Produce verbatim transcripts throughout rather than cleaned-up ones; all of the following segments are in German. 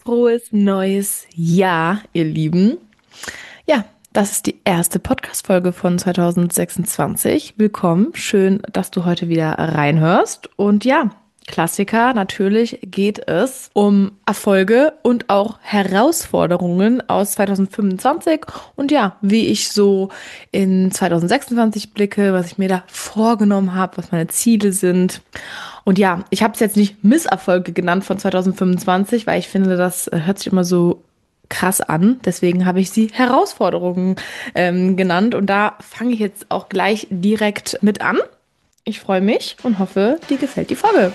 frohes neues Jahr, ihr Lieben. Ja, das ist die erste Podcast-Folge von zwanzig sechsundzwanzig. Willkommen, schön, dass du heute wieder reinhörst. Und ja, Klassiker, natürlich geht es um Erfolge und auch Herausforderungen aus zwanzig fünfundzwanzig und ja, wie ich so in zwanzig sechsundzwanzig blicke, was ich mir da vorgenommen habe, was meine Ziele sind. Und ja, ich habe es jetzt nicht Misserfolge genannt von zwanzig fünfundzwanzig, weil ich finde, das hört sich immer so krass an. Deswegen habe ich sie Herausforderungen ähm, genannt und da fange ich jetzt auch gleich direkt mit an. Ich freue mich und hoffe, dir gefällt die Folge.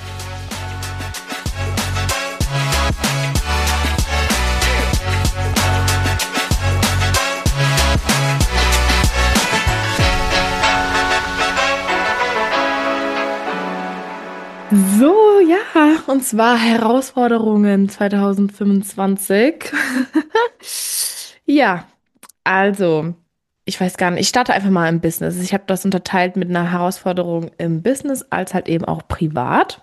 So, ja, und zwar Herausforderungen zwanzig fünfundzwanzig. Ja, also, ich weiß gar nicht, ich starte einfach mal im Business. Ich habe das unterteilt mit einer Herausforderung im Business als halt eben auch privat.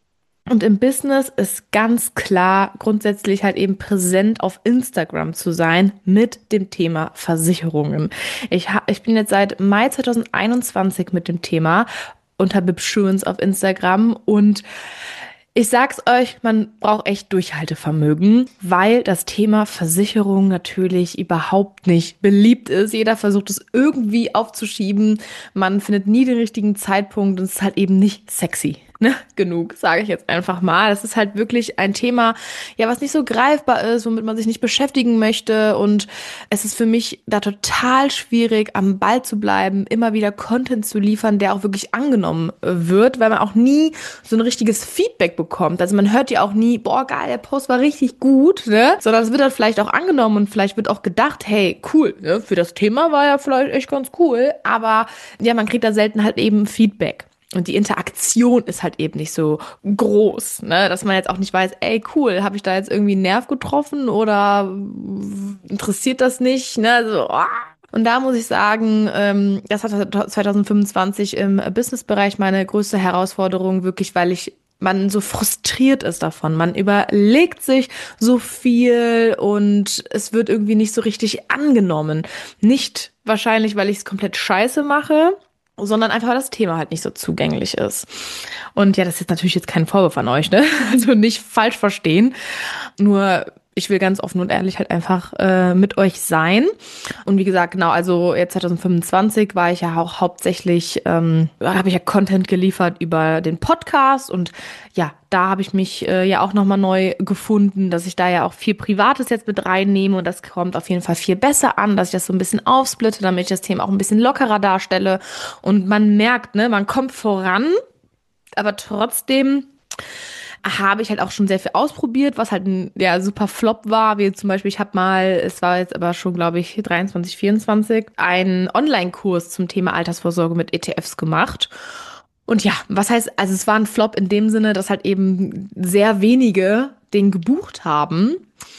Und im Business ist ganz klar grundsätzlich halt eben präsent auf Instagram zu sein mit dem Thema Versicherungen. Ich, ha ich bin jetzt seit Mai zwanzig einundzwanzig mit dem Thema unter Bibsurance auf Instagram und ich sag's euch, man braucht echt Durchhaltevermögen, weil das Thema Versicherung natürlich überhaupt nicht beliebt ist. Jeder versucht es irgendwie aufzuschieben. Man findet nie den richtigen Zeitpunkt und es ist halt eben nicht sexy. Ne, genug, sage ich jetzt einfach mal. Das ist halt wirklich ein Thema, ja, was nicht so greifbar ist, womit man sich nicht beschäftigen möchte. Und es ist für mich da total schwierig, am Ball zu bleiben, immer wieder Content zu liefern, der auch wirklich angenommen wird, weil man auch nie so ein richtiges Feedback bekommt. Also man hört ja auch nie, boah, geil, der Post war richtig gut, ne? Sondern es wird dann vielleicht auch angenommen und vielleicht wird auch gedacht, hey, cool, ne? Für das Thema war ja vielleicht echt ganz cool. Aber ja, man kriegt da selten halt eben Feedback. Und die Interaktion ist halt eben nicht so groß, ne? Dass man jetzt auch nicht weiß, ey, cool, habe ich da jetzt irgendwie einen Nerv getroffen oder interessiert das nicht, ne? So, oh. Und da muss ich sagen, ähm, das hat zwanzig fünfundzwanzig im Businessbereich meine größte Herausforderung, wirklich, weil ich man so frustriert ist davon. Man überlegt sich so viel und es wird irgendwie nicht so richtig angenommen. Nicht wahrscheinlich, weil ich es komplett scheiße mache, sondern einfach, weil das Thema halt nicht so zugänglich ist. Und ja, das ist natürlich jetzt kein Vorwurf an euch, ne? Also nicht falsch verstehen. Nur ich will ganz offen und ehrlich halt einfach äh, mit euch sein. Und wie gesagt, genau, also jetzt zwanzig fünfundzwanzig war ich ja auch hauptsächlich, ähm, habe ich ja Content geliefert über den Podcast und ja, da habe ich mich äh, ja auch nochmal neu gefunden, dass ich da ja auch viel Privates jetzt mit reinnehme und das kommt auf jeden Fall viel besser an, dass ich das so ein bisschen aufsplitte, damit ich das Thema auch ein bisschen lockerer darstelle und man merkt, ne, man kommt voran, aber trotzdem habe ich halt auch schon sehr viel ausprobiert, was halt ein ja, super Flop war, wie zum Beispiel, ich habe mal, es war jetzt aber schon, glaube ich, dreiundzwanzig, vierundzwanzig, einen Online-Kurs zum Thema Altersvorsorge mit E T Fs gemacht. Und ja, was heißt, also es war ein Flop in dem Sinne, dass halt eben sehr wenige den gebucht haben.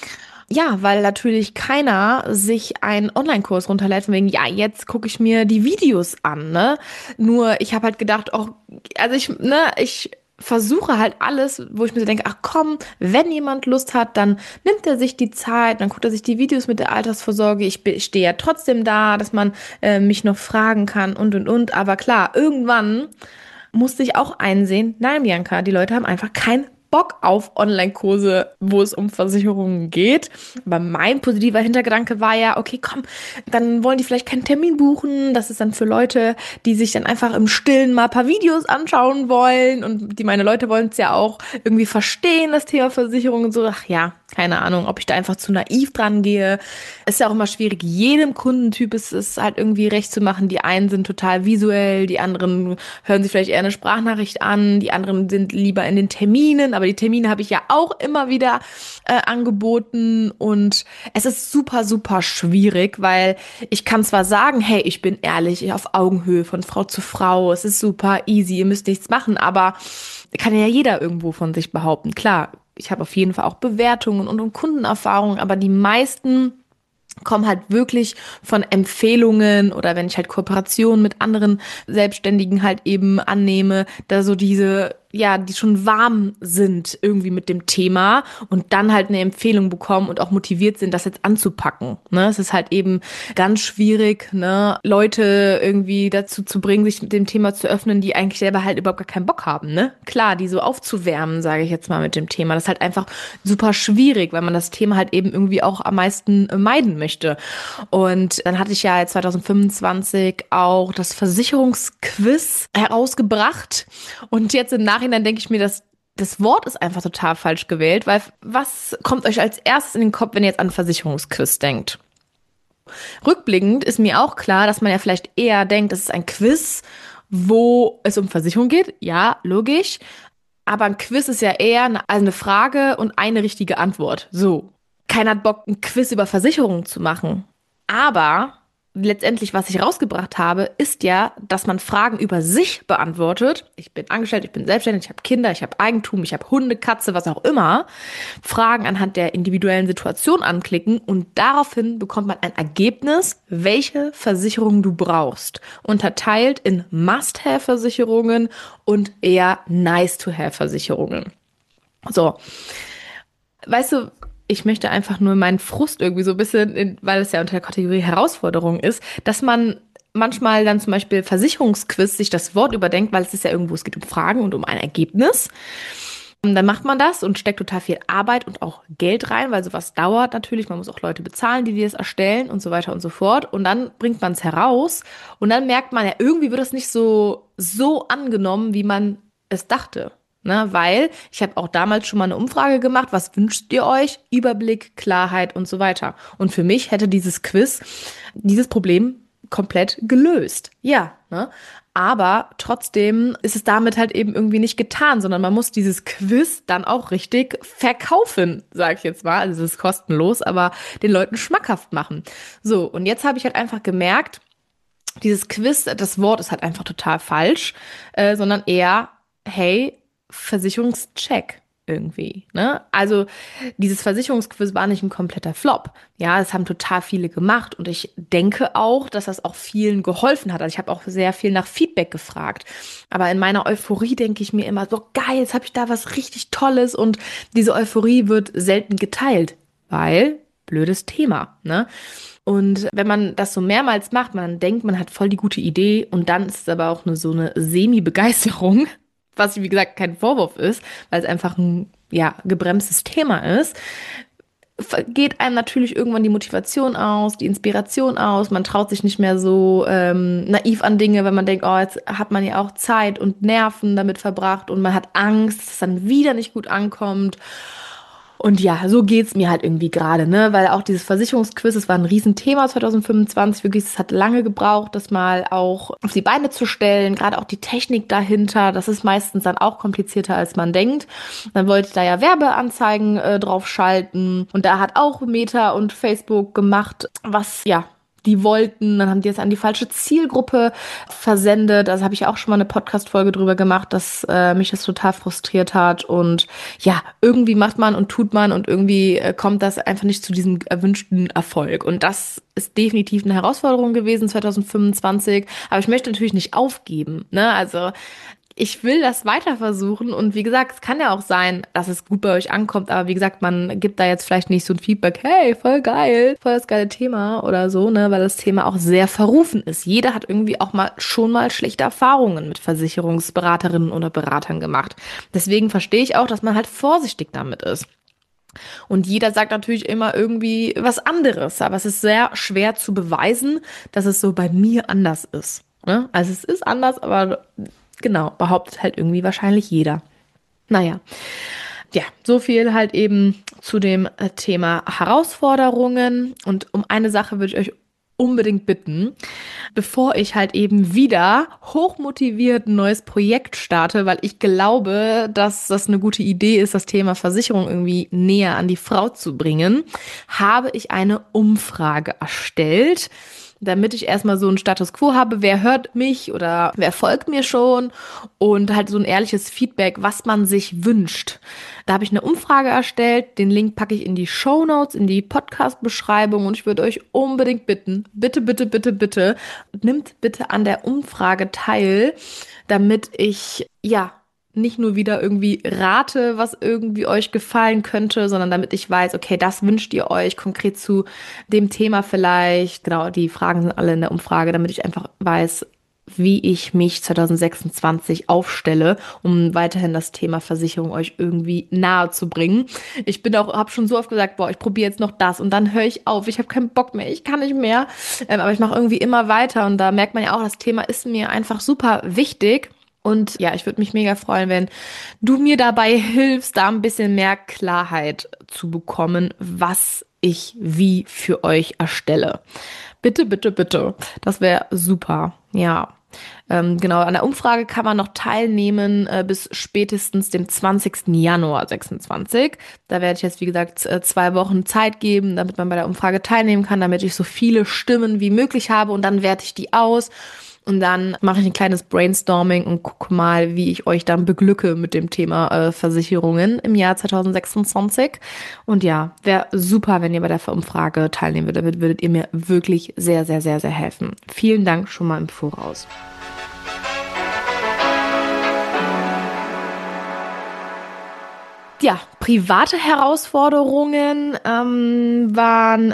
Ja, weil natürlich keiner sich einen Online-Kurs runterlädt von wegen, ja, jetzt gucke ich mir die Videos an, ne? Nur ich habe halt gedacht, oh, also ich, ne, ich versuche halt alles, wo ich mir so denke, ach komm, wenn jemand Lust hat, dann nimmt er sich die Zeit, dann guckt er sich die Videos mit der Altersvorsorge. Ich, ich stehe ja trotzdem da, dass man äh, mich noch fragen kann und, und, und. Aber klar, irgendwann musste ich auch einsehen, nein, Bianca, die Leute haben einfach keinen Bock auf Online-Kurse, wo es um Versicherungen geht. Aber mein positiver Hintergedanke war ja, okay, komm, dann wollen die vielleicht keinen Termin buchen. Das ist dann für Leute, die sich dann einfach im Stillen mal ein paar Videos anschauen wollen. Und die meine Leute wollen es ja auch irgendwie verstehen, das Thema Versicherung und so. Ach ja, keine Ahnung, ob ich da einfach zu naiv dran gehe. Ist ja auch immer schwierig. Jedem Kundentyp ist es halt irgendwie recht zu machen. Die einen sind total visuell, die anderen hören sich vielleicht eher eine Sprachnachricht an, die anderen sind lieber in den Terminen, aber die Termine habe ich ja auch immer wieder äh, angeboten und es ist super, super schwierig, weil ich kann zwar sagen, hey, ich bin ehrlich, auf Augenhöhe von Frau zu Frau, es ist super easy, ihr müsst nichts machen, aber kann ja jeder irgendwo von sich behaupten. Klar, ich habe auf jeden Fall auch Bewertungen und, und Kundenerfahrungen, aber die meisten kommen halt wirklich von Empfehlungen oder wenn ich halt Kooperationen mit anderen Selbstständigen halt eben annehme, da so diese ja, die schon warm sind irgendwie mit dem Thema und dann halt eine Empfehlung bekommen und auch motiviert sind, das jetzt anzupacken. Ne? Es ist halt eben ganz schwierig, ne, Leute irgendwie dazu zu bringen, sich mit dem Thema zu öffnen, die eigentlich selber halt überhaupt gar keinen Bock haben. Ne? Klar, die so aufzuwärmen, sage ich jetzt mal mit dem Thema. Das ist halt einfach super schwierig, weil man das Thema halt eben irgendwie auch am meisten meiden möchte. Und dann hatte ich ja zwanzig fünfundzwanzig auch das Versicherungsquiz herausgebracht. Und jetzt im Nachhinein denke ich mir, dass das Wort ist einfach total falsch gewählt, weil was kommt euch als erstes in den Kopf, wenn ihr jetzt an Versicherungsquiz denkt? Rückblickend ist mir auch klar, dass man ja vielleicht eher denkt, das ist ein Quiz, wo es um Versicherung geht. Ja, logisch. Aber ein Quiz ist ja eher eine, also eine Frage und eine richtige Antwort. So. Keiner hat Bock, ein Quiz über Versicherungen zu machen. Aber letztendlich, was ich rausgebracht habe, ist ja, dass man Fragen über sich beantwortet. Ich bin angestellt, ich bin selbstständig, ich habe Kinder, ich habe Eigentum, ich habe Hunde, Katze, was auch immer. Fragen anhand der individuellen Situation anklicken und daraufhin bekommt man ein Ergebnis, welche Versicherung du brauchst. Unterteilt in Must-Have-Versicherungen und eher Nice-to-Have-Versicherungen. So, weißt du, ich möchte einfach nur meinen Frust irgendwie so ein bisschen, in, weil es ja unter der Kategorie Herausforderung ist, dass man manchmal dann zum Beispiel Versicherungsquiz sich das Wort überdenkt, weil es ist ja irgendwo, es geht um Fragen und um ein Ergebnis. Und dann macht man das und steckt total viel Arbeit und auch Geld rein, weil sowas dauert natürlich. Man muss auch Leute bezahlen, die das erstellen und so weiter und so fort. Und dann bringt man es heraus und dann merkt man ja, irgendwie wird das nicht so, so angenommen, wie man es dachte. Ne, weil ich habe auch damals schon mal eine Umfrage gemacht, was wünscht ihr euch? Überblick, Klarheit und so weiter. Und für mich hätte dieses Quiz dieses Problem komplett gelöst. Ja, ne? Aber trotzdem ist es damit halt eben irgendwie nicht getan, sondern man muss dieses Quiz dann auch richtig verkaufen, sage ich jetzt mal. Also es ist kostenlos, aber den Leuten schmackhaft machen. So, und jetzt habe ich halt einfach gemerkt, dieses Quiz, das Wort ist halt einfach total falsch, äh, sondern eher, hey, Versicherungscheck irgendwie, ne? Also dieses Versicherungsquiz war nicht ein kompletter Flop. Ja, es haben total viele gemacht und ich denke auch, dass das auch vielen geholfen hat. Also ich habe auch sehr viel nach Feedback gefragt. Aber in meiner Euphorie denke ich mir immer so, geil, jetzt habe ich da was richtig Tolles und diese Euphorie wird selten geteilt, weil blödes Thema, ne? Und wenn man das so mehrmals macht, man denkt, man hat voll die gute Idee und dann ist es aber auch eine, so eine Semi-Begeisterung, was wie gesagt kein Vorwurf ist, weil es einfach ein ja gebremstes Thema ist, geht einem natürlich irgendwann die Motivation aus, die Inspiration aus. Man traut sich nicht mehr so ähm, naiv an Dinge, weil man denkt, oh, jetzt hat man ja auch Zeit und Nerven damit verbracht und man hat Angst, dass es dann wieder nicht gut ankommt. Und ja, so geht's mir halt irgendwie gerade, ne? Weil auch dieses Versicherungsquiz, das war ein Riesenthema zwanzig fünfundzwanzig, wirklich, es hat lange gebraucht, das mal auch auf die Beine zu stellen, gerade auch die Technik dahinter, das ist meistens dann auch komplizierter, als man denkt. Dann wollte ich da ja Werbeanzeigen äh, drauf schalten und da hat auch Meta und Facebook gemacht, was, ja, die wollten, dann haben die es an die falsche Zielgruppe versendet. Also habe ich auch schon mal eine Podcast-Folge drüber gemacht, dass äh, mich das total frustriert hat. Und ja, irgendwie macht man und tut man und irgendwie äh, kommt das einfach nicht zu diesem erwünschten Erfolg. Und das ist definitiv eine Herausforderung gewesen zwanzig fünfundzwanzig. Aber ich möchte natürlich nicht aufgeben, ne? Also ich will das weiter versuchen und wie gesagt, es kann ja auch sein, dass es gut bei euch ankommt, aber wie gesagt, man gibt da jetzt vielleicht nicht so ein Feedback, hey, voll geil, voll das geile Thema oder so, ne, weil das Thema auch sehr verrufen ist. Jeder hat irgendwie auch mal schon mal schlechte Erfahrungen mit Versicherungsberaterinnen oder Beratern gemacht. Deswegen verstehe ich auch, dass man halt vorsichtig damit ist. Und jeder sagt natürlich immer irgendwie was anderes, aber es ist sehr schwer zu beweisen, dass es so bei mir anders ist. Ne? Also es ist anders, aber genau, behauptet halt irgendwie wahrscheinlich jeder. Naja, ja, so viel halt eben zu dem Thema Herausforderungen. Und um eine Sache würde ich euch unbedingt bitten, bevor ich halt eben wieder hochmotiviert ein neues Projekt starte, weil ich glaube, dass das eine gute Idee ist, das Thema Versicherung irgendwie näher an die Frau zu bringen, habe ich eine Umfrage erstellt, damit ich erstmal so einen Status quo habe, wer hört mich oder wer folgt mir schon und halt so ein ehrliches Feedback, was man sich wünscht. Da habe ich eine Umfrage erstellt, den Link packe ich in die Shownotes, in die Podcast-Beschreibung und ich würde euch unbedingt bitten, bitte, bitte, bitte, bitte, nimmt bitte an der Umfrage teil, damit ich, ja, nicht nur wieder irgendwie rate, was irgendwie euch gefallen könnte, sondern damit ich weiß, okay, das wünscht ihr euch konkret zu dem Thema vielleicht. Genau, die Fragen sind alle in der Umfrage, damit ich einfach weiß, wie ich mich zwanzig sechsundzwanzig aufstelle, um weiterhin das Thema Versicherung euch irgendwie nahe zu bringen. Ich bin auch, habe schon so oft gesagt, boah, ich probiere jetzt noch das und dann höre ich auf. Ich habe keinen Bock mehr, ich kann nicht mehr. Ähm, aber ich mache irgendwie immer weiter und da merkt man ja auch, das Thema ist mir einfach super wichtig. Und ja, ich würde mich mega freuen, wenn du mir dabei hilfst, da ein bisschen mehr Klarheit zu bekommen, was ich wie für euch erstelle. Bitte, bitte, bitte. Das wäre super. Ja. Ähm, genau, an der Umfrage kann man noch teilnehmen äh, bis spätestens dem zwanzigsten Januar sechsundzwanzig. Da werde ich jetzt, wie gesagt, äh, zwei Wochen Zeit geben, damit man bei der Umfrage teilnehmen kann, damit ich so viele Stimmen wie möglich habe und dann werte ich die aus. Und dann mache ich ein kleines Brainstorming und gucke mal, wie ich euch dann beglücke mit dem Thema äh, Versicherungen im Jahr zwanzig sechsundzwanzig. Und ja, wäre super, wenn ihr bei der Umfrage teilnehmen würdet. Damit würdet ihr mir wirklich sehr, sehr, sehr, sehr helfen. Vielen Dank schon mal im Voraus. Ja, private Herausforderungen ähm, waren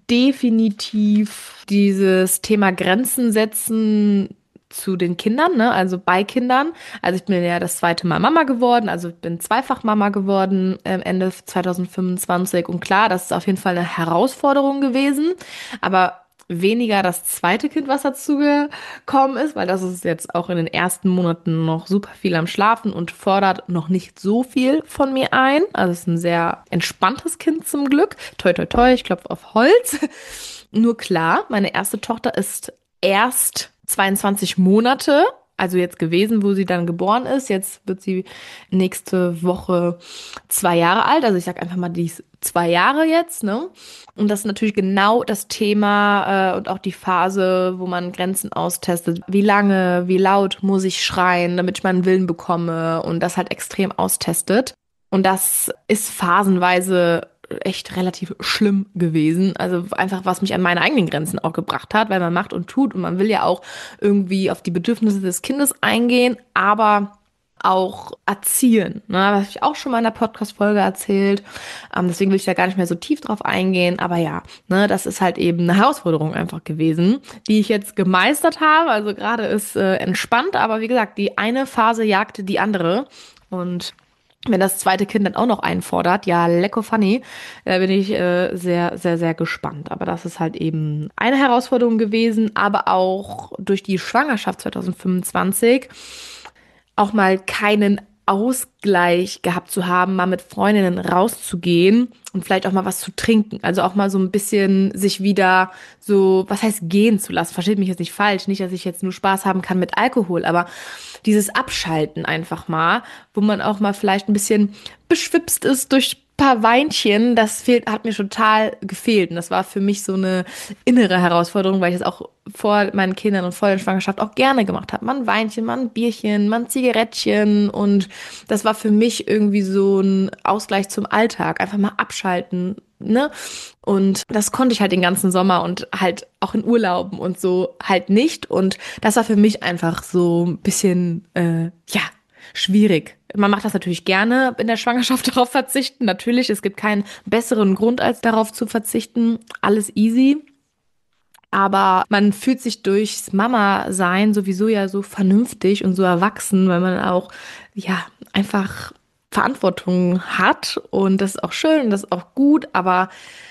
definitiv dieses Thema Grenzen setzen zu den Kindern, ne? Also bei Kindern. Also ich bin ja das zweite Mal Mama geworden, also ich bin zweifach Mama geworden ähm, Ende zwanzig fünfundzwanzig. Und klar, das ist auf jeden Fall eine Herausforderung gewesen, aber weniger das zweite Kind, was dazu gekommen ist, weil das ist jetzt auch in den ersten Monaten noch super viel am Schlafen und fordert noch nicht so viel von mir ein. Also es ist ein sehr entspanntes Kind zum Glück. Toi, toi, toi, ich klopfe auf Holz. Nur klar, meine erste Tochter ist erst zweiundzwanzig Monate, also jetzt gewesen, wo sie dann geboren ist. Jetzt wird sie nächste Woche zwei Jahre alt. Also ich sag einfach mal, die ist zwei Jahre jetzt, ne? Und das ist natürlich genau das Thema äh, und auch die Phase, wo man Grenzen austestet. Wie lange, wie laut muss ich schreien, damit ich meinen Willen bekomme und das halt extrem austestet. Und das ist phasenweise echt relativ schlimm gewesen. Also einfach, was mich an meine eigenen Grenzen auch gebracht hat, weil man macht und tut und man will ja auch irgendwie auf die Bedürfnisse des Kindes eingehen, aber auch erziehen. Ne? Das habe ich auch schon mal in der Podcast-Folge erzählt. Ähm, deswegen will ich da gar nicht mehr so tief drauf eingehen. Aber ja, ne, das ist halt eben eine Herausforderung einfach gewesen, die ich jetzt gemeistert habe. Also gerade ist äh, entspannt, aber wie gesagt, die eine Phase jagte die andere. Und wenn das zweite Kind dann auch noch einfordert, ja, lecko funny, da bin ich äh, sehr, sehr, sehr gespannt. Aber das ist halt eben eine Herausforderung gewesen, aber auch durch die Schwangerschaft zwanzig fünfundzwanzig auch mal keinen Ausgleich gehabt zu haben, mal mit Freundinnen rauszugehen und vielleicht auch mal was zu trinken. Also auch mal so ein bisschen sich wieder so, was heißt gehen zu lassen. Versteht mich jetzt nicht falsch. Nicht, dass ich jetzt nur Spaß haben kann mit Alkohol, aber dieses Abschalten einfach mal, wo man auch mal vielleicht ein bisschen beschwipst ist durch paar Weinchen, das fehlt, hat mir total gefehlt. Und das war für mich so eine innere Herausforderung, weil ich das auch vor meinen Kindern und vor der Schwangerschaft auch gerne gemacht habe. Man Weinchen, man Bierchen, man Zigarettchen. Und das war für mich irgendwie so ein Ausgleich zum Alltag. Einfach mal abschalten, ne? Und das konnte ich halt den ganzen Sommer und halt auch in Urlauben und so halt nicht. Und das war für mich einfach so ein bisschen, äh, ja, schwierig. Man macht das natürlich gerne in der Schwangerschaft darauf verzichten. Natürlich, es gibt keinen besseren Grund, als darauf zu verzichten. Alles easy. Aber man fühlt sich durchs Mama-Sein sowieso ja so vernünftig und so erwachsen, weil man auch, ja, einfach Verantwortung hat. Und das ist auch schön und das ist auch gut. Aber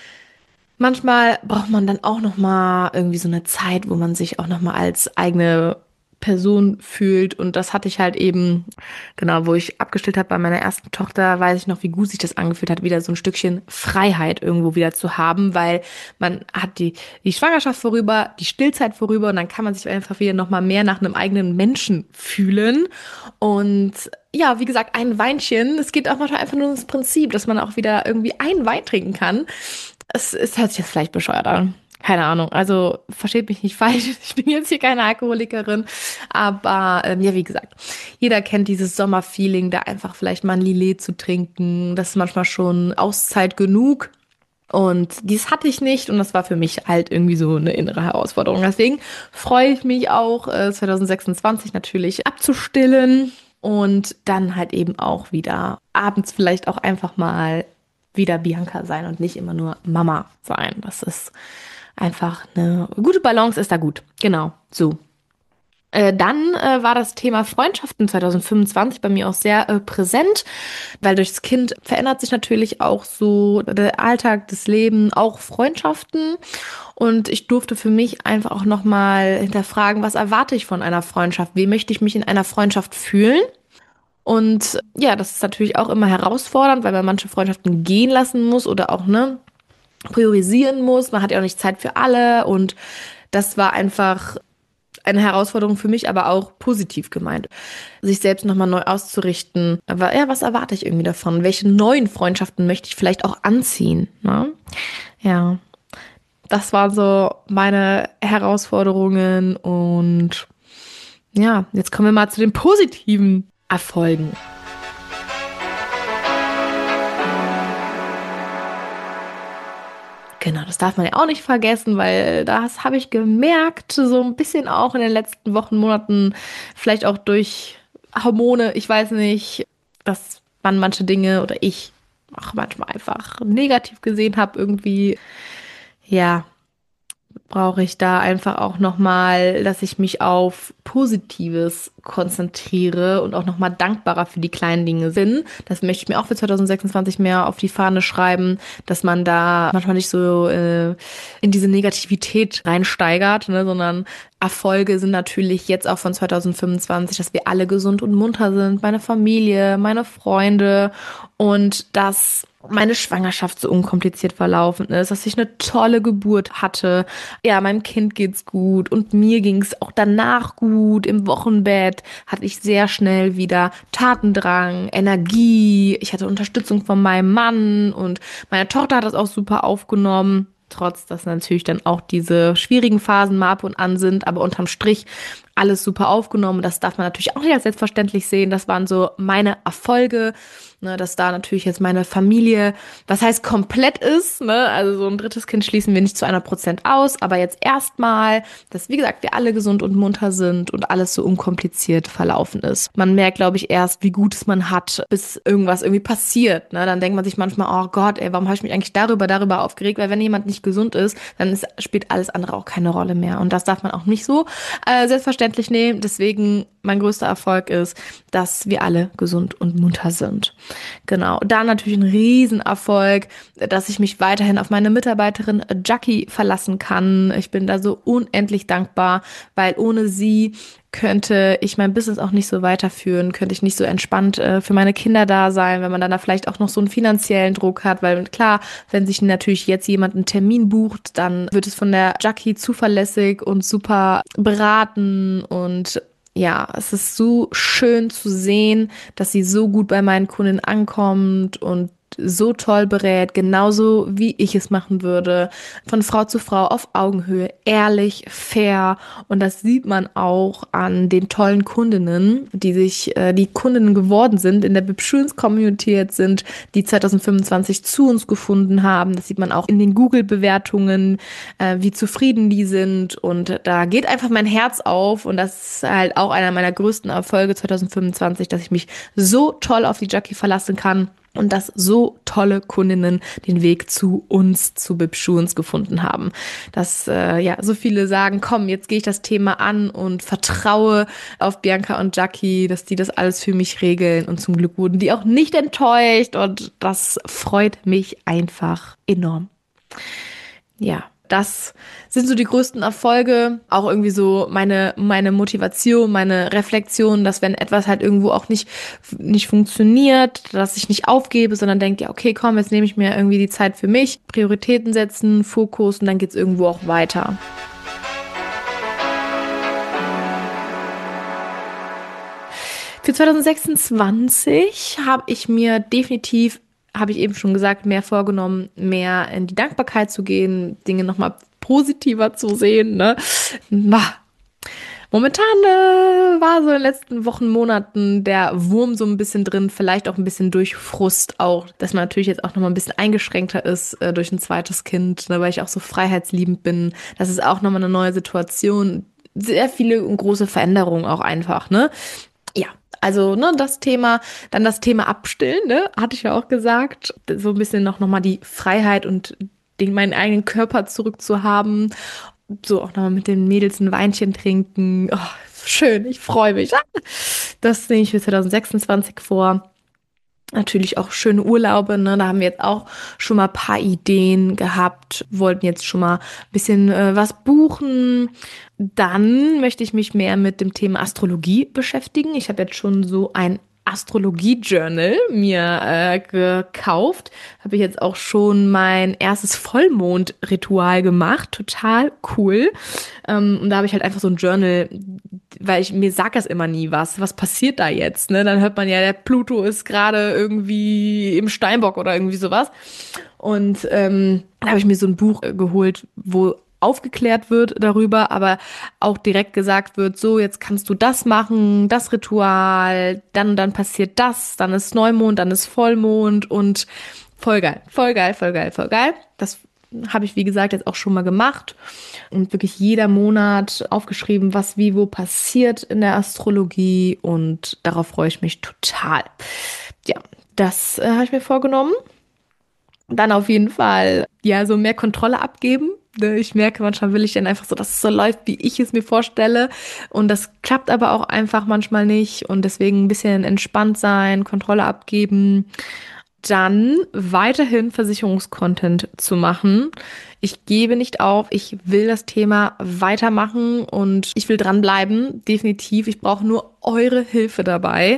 manchmal braucht man dann auch noch mal irgendwie so eine Zeit, wo man sich auch noch mal als eigene Person fühlt. Und das hatte ich halt eben, genau, wo ich abgestillt habe bei meiner ersten Tochter, weiß ich noch, wie gut sich das angefühlt hat, wieder so ein Stückchen Freiheit irgendwo wieder zu haben, weil man hat die, die Schwangerschaft vorüber, die Stillzeit vorüber und dann kann man sich einfach wieder noch mal mehr nach einem eigenen Menschen fühlen. Und ja, wie gesagt, ein Weinchen, es geht auch manchmal einfach nur ums Prinzip, dass man auch wieder irgendwie einen Wein trinken kann. Es, es hört sich jetzt vielleicht bescheuert an. Keine Ahnung, also versteht mich nicht falsch, ich bin jetzt hier keine Alkoholikerin, aber ähm, ja, wie gesagt, jeder kennt dieses Sommerfeeling, da einfach vielleicht mal ein Lillet zu trinken, das ist manchmal schon Auszeit genug und dies hatte ich nicht und das war für mich halt irgendwie so eine innere Herausforderung. Deswegen freue ich mich auch, äh, zwanzig sechsundzwanzig natürlich abzustillen. Und dann halt eben auch wieder abends vielleicht auch einfach mal wieder Bianca sein und nicht immer nur Mama sein. Das ist einfach eine gute Balance, ist da gut. Genau, so. Äh, dann äh, war das Thema Freundschaften zwanzig fünfundzwanzig bei mir auch sehr äh, präsent, weil durchs Kind verändert sich natürlich auch so der Alltag, das Leben, auch Freundschaften. Und ich durfte für mich einfach auch nochmal hinterfragen, was erwarte ich von einer Freundschaft? Wie möchte ich mich in einer Freundschaft fühlen? Und ja, das ist natürlich auch immer herausfordernd, weil man manche Freundschaften gehen lassen muss oder auch, ne, priorisieren muss. Man hat ja auch nicht Zeit für alle und das war einfach eine Herausforderung für mich, aber auch positiv gemeint. Sich selbst nochmal neu auszurichten. Aber ja, was erwarte ich irgendwie davon? Welche neuen Freundschaften möchte ich vielleicht auch anziehen? Ne? Ja, das waren so meine Herausforderungen und ja, jetzt kommen wir mal zu den positiven Erfolgen. Genau, das darf man ja auch nicht vergessen, weil das habe ich gemerkt, so ein bisschen auch in den letzten Wochen, Monaten, vielleicht auch durch Hormone, ich weiß nicht, dass man manche Dinge oder ich auch manchmal einfach negativ gesehen habe, irgendwie, ja, brauche ich da einfach auch nochmal, dass ich mich auf Positives konzentriere und auch nochmal dankbarer für die kleinen Dinge bin. Das möchte ich mir auch für zwanzig sechsundzwanzig mehr auf die Fahne schreiben, dass man da manchmal nicht so äh, in diese Negativität reinsteigert, ne, sondern Erfolge sind natürlich jetzt auch von zwanzig fünfundzwanzig, dass wir alle gesund und munter sind, meine Familie, meine Freunde und dass meine Schwangerschaft so unkompliziert verlaufen ist, dass ich eine tolle Geburt hatte. Ja, meinem Kind geht's gut und mir ging's auch danach gut. Im Wochenbett hatte ich sehr schnell wieder Tatendrang, Energie. Ich hatte Unterstützung von meinem Mann und meine Tochter hat das auch super aufgenommen. Trotz, dass natürlich dann auch diese schwierigen Phasen mal ab und an sind, aber unterm Strich alles super aufgenommen. Das darf man natürlich auch nicht als selbstverständlich sehen. Das waren so meine Erfolge, ne, dass da natürlich jetzt meine Familie, was heißt komplett ist, ne, also so ein drittes Kind schließen wir nicht zu hundert Prozent aus, aber jetzt erstmal, dass, wie gesagt, wir alle gesund und munter sind und alles so unkompliziert verlaufen ist. Man merkt, glaube ich, erst, wie gut es man hat, bis irgendwas irgendwie passiert, ne, dann denkt man sich manchmal, oh Gott, ey, warum habe ich mich eigentlich darüber, darüber aufgeregt, weil wenn jemand nicht gesund ist, dann ist, spielt alles andere auch keine Rolle mehr und das darf man auch nicht so äh, selbstverständlich nehmen. Deswegen mein größter Erfolg ist, dass wir alle gesund und munter sind. Genau. Dann natürlich ein Riesenerfolg, dass ich mich weiterhin auf meine Mitarbeiterin Jackie verlassen kann. Ich bin da so unendlich dankbar, weil ohne sie könnte ich mein Business auch nicht so weiterführen, könnte ich nicht so entspannt äh, für meine Kinder da sein, wenn man dann da vielleicht auch noch so einen finanziellen Druck hat, weil klar, wenn sich natürlich jetzt jemand einen Termin bucht, dann wird es von der Jackie zuverlässig und super beraten und ja, es ist so schön zu sehen, dass sie so gut bei meinen Kunden ankommt und so toll berät, genauso wie ich es machen würde, von Frau zu Frau auf Augenhöhe, ehrlich, fair und das sieht man auch an den tollen Kundinnen, die sich, äh, die Kundinnen geworden sind, in der Bibschöns-Community jetzt sind, die zwanzig fünfundzwanzig zu uns gefunden haben, das sieht man auch in den Google-Bewertungen, äh, wie zufrieden die sind und da geht einfach mein Herz auf und das ist halt auch einer meiner größten Erfolge zwanzig fünfundzwanzig, dass ich mich so toll auf die Jackie verlassen kann. Und dass so tolle Kundinnen den Weg zu uns, zu Bibschöns gefunden haben. Dass äh, ja so viele sagen, komm, jetzt gehe ich das Thema an und vertraue auf Bianca und Jackie, dass die das alles für mich regeln. Und zum Glück wurden die auch nicht enttäuscht. Und das freut mich einfach enorm. Ja. Das sind so die größten Erfolge, auch irgendwie so meine meine Motivation, meine Reflexion, dass wenn etwas halt irgendwo auch nicht nicht funktioniert, dass ich nicht aufgebe, sondern denke, ja, okay, komm, jetzt nehme ich mir irgendwie die Zeit für mich, Prioritäten setzen, Fokus und dann geht's irgendwo auch weiter. Für zwanzig sechsundzwanzig habe ich mir definitiv habe ich eben schon gesagt, mehr vorgenommen, mehr in die Dankbarkeit zu gehen, Dinge nochmal positiver zu sehen. Ne? Momentan äh, war so in den letzten Wochen, Monaten der Wurm so ein bisschen drin, vielleicht auch ein bisschen durch Frust auch, dass man natürlich jetzt auch nochmal ein bisschen eingeschränkter ist äh, durch ein zweites Kind, ne, weil ich auch so freiheitsliebend bin. Das ist auch nochmal eine neue Situation. Sehr viele und große Veränderungen auch einfach, ne? Ja, Also, ne, das Thema, dann das Thema Abstillen, ne, hatte ich ja auch gesagt. So ein bisschen noch, noch mal die Freiheit und den, meinen eigenen Körper zurückzuhaben. So auch nochmal mit den Mädels ein Weinchen trinken. Oh, schön, ich freue mich. Das nehme ich für zwanzig sechsundzwanzig vor. Natürlich auch schöne Urlaube, ne? Da haben wir jetzt auch schon mal ein paar Ideen gehabt, wollten jetzt schon mal ein bisschen äh, was buchen. Dann möchte ich mich mehr mit dem Thema Astrologie beschäftigen. Ich habe jetzt schon so ein Astrologie-Journal mir äh, gekauft. Habe ich jetzt auch schon mein erstes Vollmond-Ritual gemacht. Total cool. Ähm, und da habe ich halt einfach so ein Journal, weil ich mir sag das immer nie was. Was passiert da jetzt? Ne? Dann hört man ja, der Pluto ist gerade irgendwie im Steinbock oder irgendwie sowas. Und ähm, da habe ich mir so ein Buch äh, geholt, wo aufgeklärt wird darüber, aber auch direkt gesagt wird, so, jetzt kannst du das machen, das Ritual, dann und dann passiert das, dann ist Neumond, dann ist Vollmond und voll geil, voll geil, voll geil, voll geil. Das habe ich, wie gesagt, jetzt auch schon mal gemacht und wirklich jeder Monat aufgeschrieben, was wie wo passiert in der Astrologie und darauf freue ich mich total. Ja, das äh, habe ich mir vorgenommen. Dann auf jeden Fall, ja, so mehr Kontrolle abgeben. Ich merke, manchmal will ich dann einfach so, dass es so läuft, wie ich es mir vorstelle. Und das klappt aber auch einfach manchmal nicht. Und deswegen ein bisschen entspannt sein, Kontrolle abgeben. Dann weiterhin Versicherungskontent zu machen. Ich gebe nicht auf. Ich will das Thema weitermachen und ich will dranbleiben. Definitiv. Ich brauche nur eure Hilfe dabei.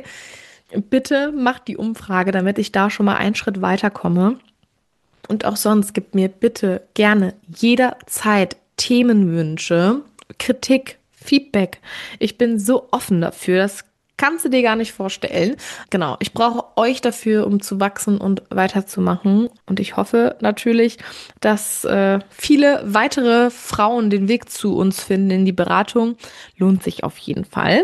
Bitte macht die Umfrage, damit ich da schon mal einen Schritt weiterkomme. Und auch sonst gibt mir bitte gerne jederzeit Themenwünsche, Kritik, Feedback. Ich bin so offen dafür. Das kannst du dir gar nicht vorstellen. Genau, ich brauche euch dafür, um zu wachsen und weiterzumachen. Und ich hoffe natürlich, dass äh, viele weitere Frauen den Weg zu uns finden in die Beratung. Lohnt sich auf jeden Fall.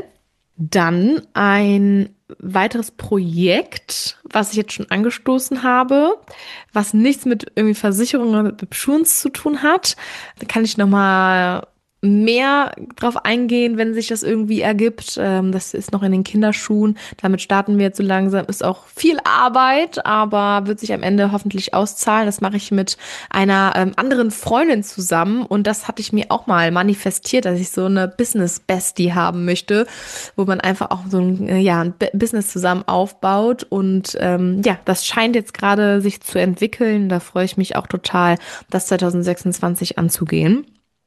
Dann ein weiteres Projekt, was ich jetzt schon angestoßen habe, was nichts mit irgendwie Versicherungen oder mit Insurance zu tun hat. Da kann ich nochmal mehr drauf eingehen, wenn sich das irgendwie ergibt. Ähm, das ist noch in den Kinderschuhen. Damit starten wir jetzt so langsam. Ist auch viel Arbeit, aber wird sich am Ende hoffentlich auszahlen. Das mache ich mit einer ähm, anderen Freundin zusammen und das hatte ich mir auch mal manifestiert, dass ich so eine Business-Bestie haben möchte, wo man einfach auch so ein, äh, ja, ein B- Business zusammen aufbaut und ähm, ja, das scheint jetzt gerade sich zu entwickeln. Da freue ich mich auch total, das zwanzig sechsundzwanzig anzugehen.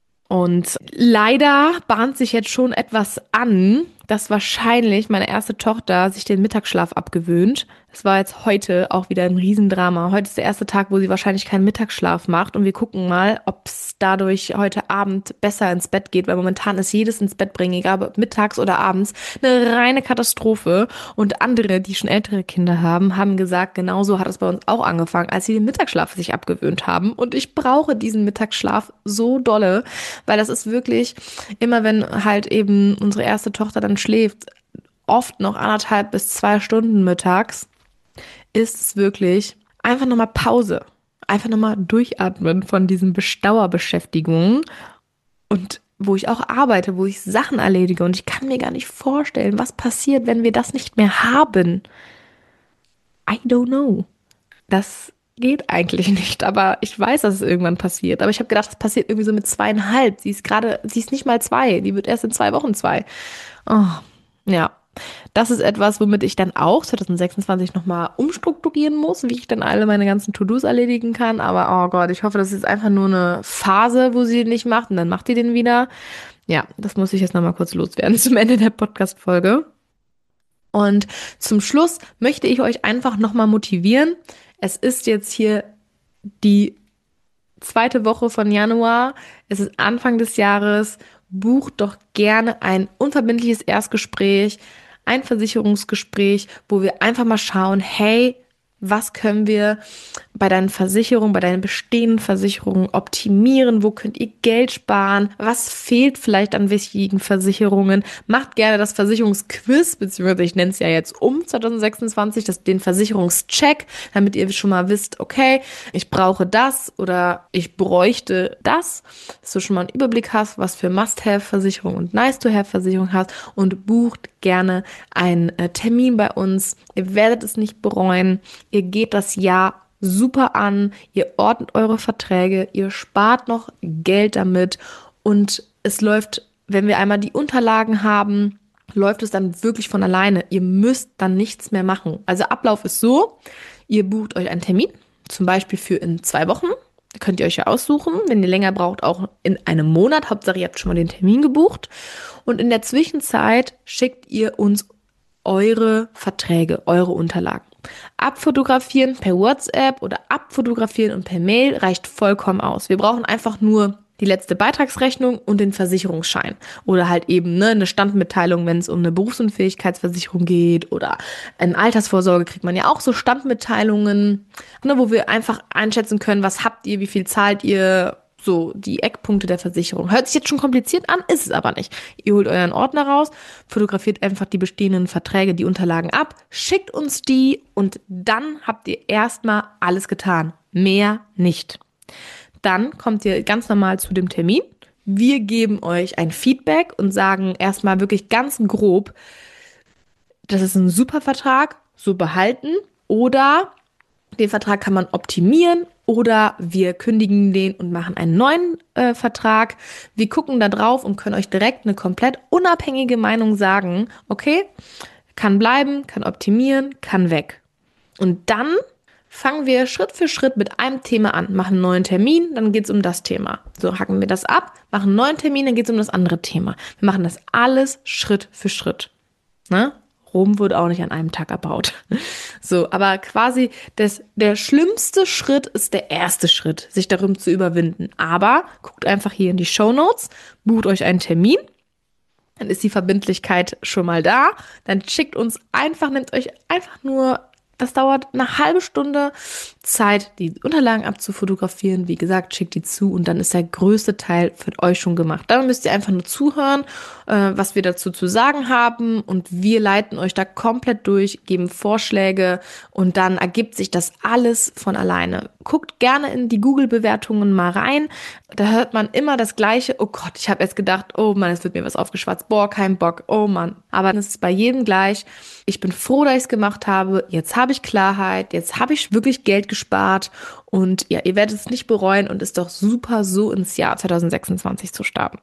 Und leider bahnt sich jetzt schon etwas an, dass wahrscheinlich meine erste Tochter sich den Mittagsschlaf abgewöhnt. Das war jetzt heute auch wieder ein Riesendrama. Heute ist der erste Tag, wo sie wahrscheinlich keinen Mittagsschlaf macht und wir gucken mal, ob es dadurch heute Abend besser ins Bett geht, weil momentan ist jedes ins Bett bringen, egal ob mittags oder abends, eine reine Katastrophe. Und andere, die schon ältere Kinder haben, haben gesagt, genauso hat es bei uns auch angefangen, als sie den Mittagsschlaf sich abgewöhnt haben. Und ich brauche diesen Mittagsschlaf so dolle, weil das ist wirklich immer, wenn halt eben unsere erste Tochter dann schläft, oft noch anderthalb bis zwei Stunden mittags, ist es wirklich einfach nochmal Pause. Einfach nochmal durchatmen von diesen Bestauerbeschäftigungen und wo ich auch arbeite, wo ich Sachen erledige und ich kann mir gar nicht vorstellen, was passiert, wenn wir das nicht mehr haben. I don't know. Das geht eigentlich nicht, aber ich weiß, dass es irgendwann passiert. Aber ich habe gedacht, das passiert irgendwie so mit zweieinhalb. Sie ist gerade, sie ist nicht mal zwei. Die wird erst in zwei Wochen zwei. Oh, ja. Das ist etwas, womit ich dann auch zwanzig sechsundzwanzig nochmal umstrukturieren muss, wie ich dann alle meine ganzen To-Dos erledigen kann. Aber oh Gott, ich hoffe, das ist einfach nur eine Phase, wo sie den nicht macht und dann macht die den wieder. Ja, das muss ich jetzt nochmal kurz loswerden zum Ende der Podcast-Folge. Und zum Schluss möchte ich euch einfach nochmal motivieren. Es ist jetzt hier die zweite Woche von Januar. Es ist Anfang des Jahres. Bucht doch gerne ein unverbindliches Erstgespräch, ein Versicherungsgespräch, wo wir einfach mal schauen, hey, Was können wir bei deinen Versicherungen, bei deinen bestehenden Versicherungen optimieren? Wo könnt ihr Geld sparen? Was fehlt vielleicht an wichtigen Versicherungen? Macht gerne das Versicherungsquiz, beziehungsweise ich nenne es ja jetzt um zwanzig sechsundzwanzig, das, den Versicherungscheck, damit ihr schon mal wisst, okay, ich brauche das oder ich bräuchte das, dass du schon mal einen Überblick hast, was für Must-Have-Versicherung und Nice-to-Have-Versicherung hast, und bucht gerne einen äh, Termin bei uns. Ihr werdet es nicht bereuen. Ihr geht das Jahr super an, ihr ordnet eure Verträge, ihr spart noch Geld damit und es läuft, wenn wir einmal die Unterlagen haben, läuft es dann wirklich von alleine. Ihr müsst dann nichts mehr machen. Also Ablauf ist so, ihr bucht euch einen Termin, zum Beispiel für in zwei Wochen. Da könnt ihr euch ja aussuchen, wenn ihr länger braucht, auch in einem Monat. Hauptsache, ihr habt schon mal den Termin gebucht. Und in der Zwischenzeit schickt ihr uns eure Verträge, eure Unterlagen. Abfotografieren per WhatsApp oder abfotografieren und per Mail reicht vollkommen aus. Wir brauchen einfach nur die letzte Beitragsrechnung und den Versicherungsschein. Oder halt eben ne, eine Standmitteilung, wenn es um eine Berufsunfähigkeitsversicherung geht, oder in Altersvorsorge kriegt man ja auch so Standmitteilungen, ne, wo wir einfach einschätzen können, was habt ihr, wie viel zahlt ihr, so die Eckpunkte der Versicherung. Hört sich jetzt schon kompliziert an, ist es aber nicht. Ihr holt euren Ordner raus, fotografiert einfach die bestehenden Verträge, die Unterlagen ab, schickt uns die und dann habt ihr erstmal alles getan. Mehr nicht. Dann kommt ihr ganz normal zu dem Termin. Wir geben euch ein Feedback und sagen erstmal wirklich ganz grob, das ist ein super Vertrag, so behalten, oder den Vertrag kann man optimieren, oder wir kündigen den und machen einen neuen äh, Vertrag. Wir gucken da drauf und können euch direkt eine komplett unabhängige Meinung sagen, okay, kann bleiben, kann optimieren, kann weg. Und dann fangen wir Schritt für Schritt mit einem Thema an, machen einen neuen Termin, dann geht es um das Thema. So hacken wir das ab, machen einen neuen Termin, dann geht es um das andere Thema. Wir machen das alles Schritt für Schritt. Ne? Rom wurde auch nicht an einem Tag erbaut. So, aber quasi das, der schlimmste Schritt ist der erste Schritt, sich darum zu überwinden. Aber guckt einfach hier in die Shownotes, bucht euch einen Termin, dann ist die Verbindlichkeit schon mal da. Dann schickt uns einfach, nehmt euch einfach nur, das dauert eine halbe Stunde Zeit, die Unterlagen abzufotografieren. Wie gesagt, schickt die zu und dann ist der größte Teil für euch schon gemacht. Dann müsst ihr einfach nur zuhören, äh, was wir dazu zu sagen haben, und wir leiten euch da komplett durch, geben Vorschläge und dann ergibt sich das alles von alleine. Guckt gerne in die Google-Bewertungen mal rein. Da hört man immer das Gleiche. Oh Gott, ich habe jetzt gedacht, oh Mann, es wird mir was aufgeschwatzt. Boah, kein Bock. Oh Mann. Aber es ist bei jedem gleich. Ich bin froh, dass ich es gemacht habe. Jetzt habe ich Klarheit. Jetzt habe ich wirklich Geld gespart. Und ja, ihr werdet es nicht bereuen und ist doch super, so ins Jahr zwanzig sechsundzwanzig zu starten.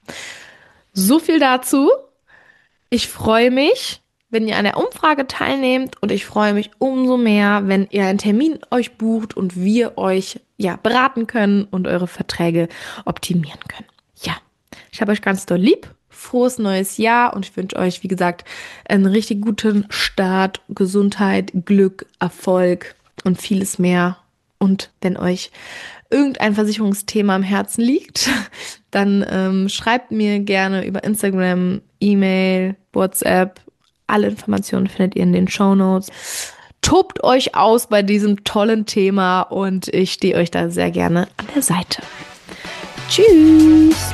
So viel dazu. Ich freue mich, wenn ihr an der Umfrage teilnehmt, und ich freue mich umso mehr, wenn ihr einen Termin euch bucht und wir euch ja beraten können und eure Verträge optimieren können. Ja, ich habe euch ganz doll lieb. Frohes neues Jahr und ich wünsche euch, wie gesagt, einen richtig guten Start, Gesundheit, Glück, Erfolg und vieles mehr. Und wenn euch irgendein Versicherungsthema am Herzen liegt, dann ähm, schreibt mir gerne über Instagram, E-Mail, WhatsApp. Alle Informationen findet ihr in den Shownotes. Tobt euch aus bei diesem tollen Thema und ich stehe euch da sehr gerne an der Seite. Tschüss!